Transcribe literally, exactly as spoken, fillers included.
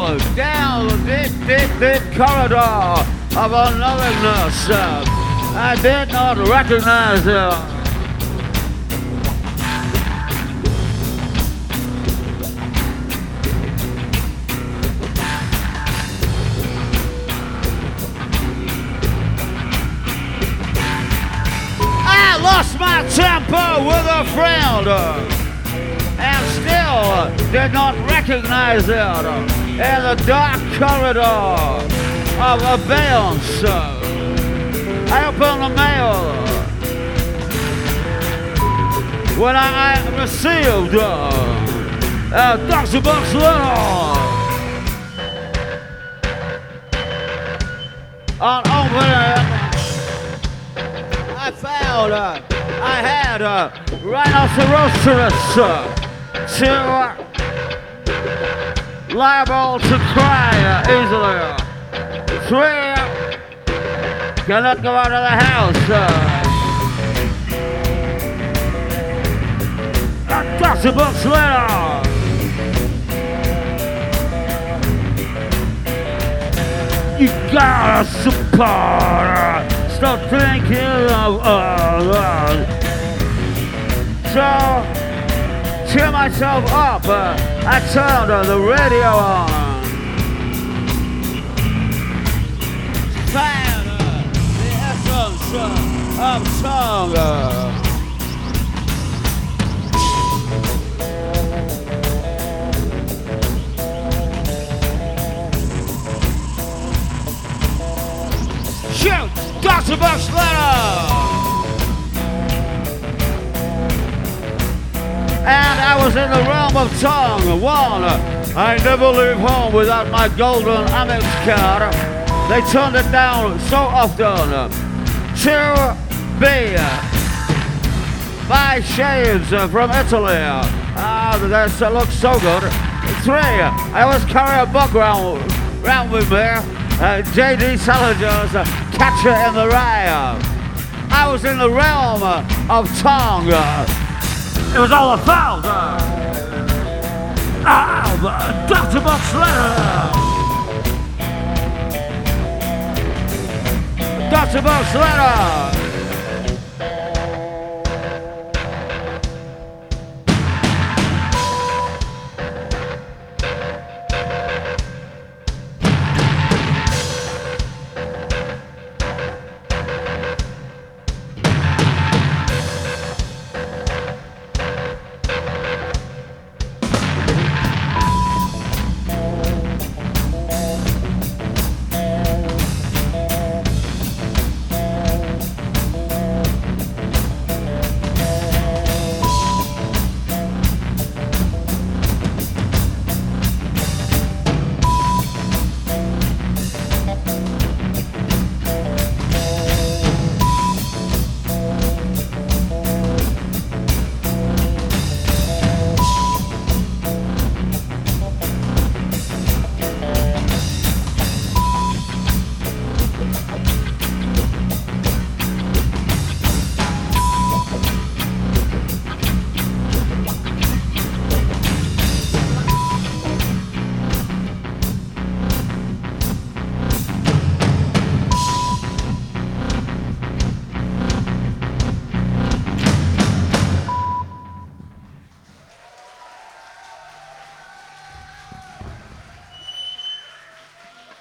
go down the deep, deep, deep corridor of unknowingness. I did not recognize it. I lost my temper with a friend and still did not recognize it in the dark corridor of abeyance. I opened the mail when I received uh, Doctor Buck's letter on opening. I found uh, I had a rhinoceros uh, to uh, liable to cry uh, easily. Three uh, cannot go out of the house. Uh, Doctor Buck's letter. You gotta support. Stop thinking of us. So, cheer myself up. Uh, I turned uh, the radio on. Found uh, the essence uh, of song. Uh. Shoot! Doctor Buck's letter! And I was in the realm of tongue. One, I never leave home without my golden Amex card. They turned it down so often. Two, B, buy shades from Italy. Ah, that looks so good. Three, I always carry a book around, around with me. Uh, J D Salinger's uh, Catcher in the Rye. I was in the realm uh, of tongue. Uh, it was all about uh, uh, Doctor Buck's letter. Doctor Buck's letter.